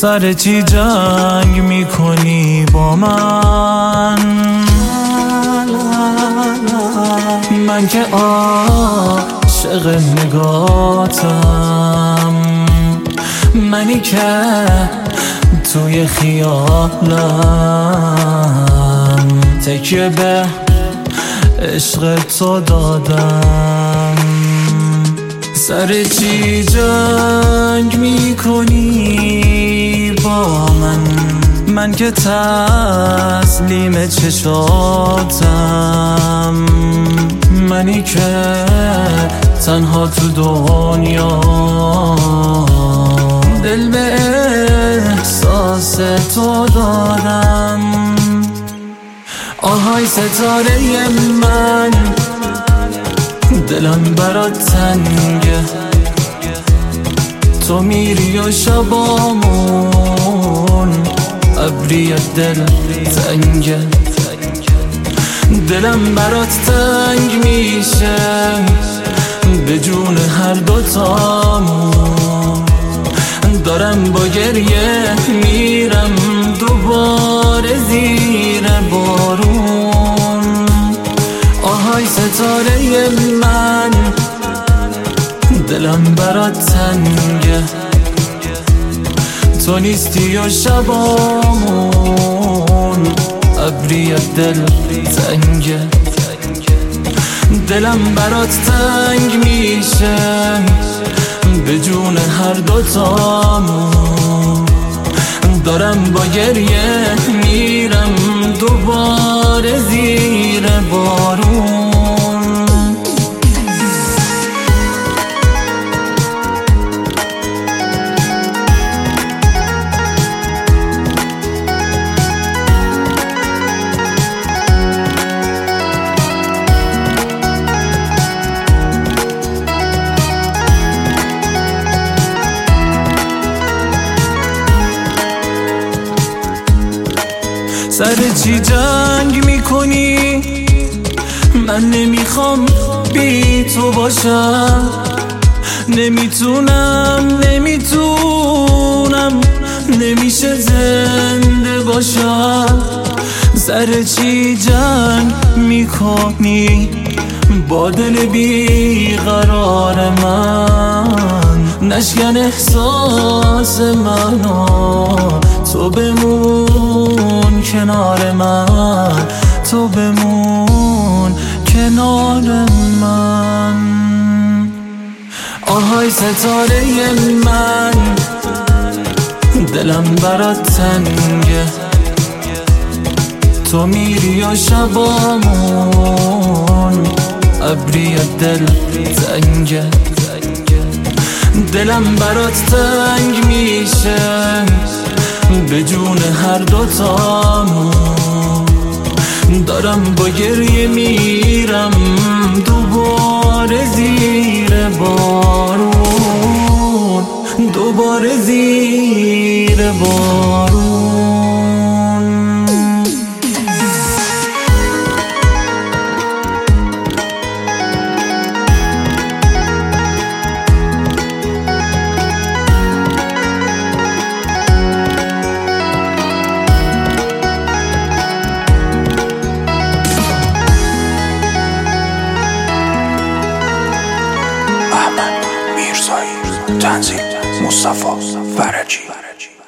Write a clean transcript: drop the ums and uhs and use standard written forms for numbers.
سر چی جنگ میکنی با من؟ من که عاشق نگاتم، منی که توی خیالم تکیه به عشق تو دادم. سر چی جنگ میکنی با من که تسلیم چشاتم، منی که تنها تو دنیا دل به احساس تو دادم. آهای ستاره من، دلم برات تنگه، تو میری و شبامون ابری دل تنگه. دلم برات تنگ میشه به جون هر دوتامون، دارم با گریه میرم دوباره زیر بارون. آهای ستاره من، دلم برات تنگه، تو نیستی و شبامون ابری دل تنگه. دلم برات تنگ میشه به جون هر دوتامون، دارم با گریه میرم دوباره زیر بارون. سر چی جنگ میکنی؟ من نمیخوام بی تو باشم، نمیتونم نمیشه زنده باشم. سر چی جنگ میکنی با دل بیقرار من؟ نشکن احساس منو، تو بمون کنار من، تو بمون کنار من. آهای ستاره من، دلم برات تنگه، تو میری و شبامون ابری دل تنگه. دلم برات تنگ میشه به جون هر دوتامون، دارم با گریه میرم دوباره زیر بارون، دوباره زیر بارون. میرزایی، تنظیم مصطفی فرجی.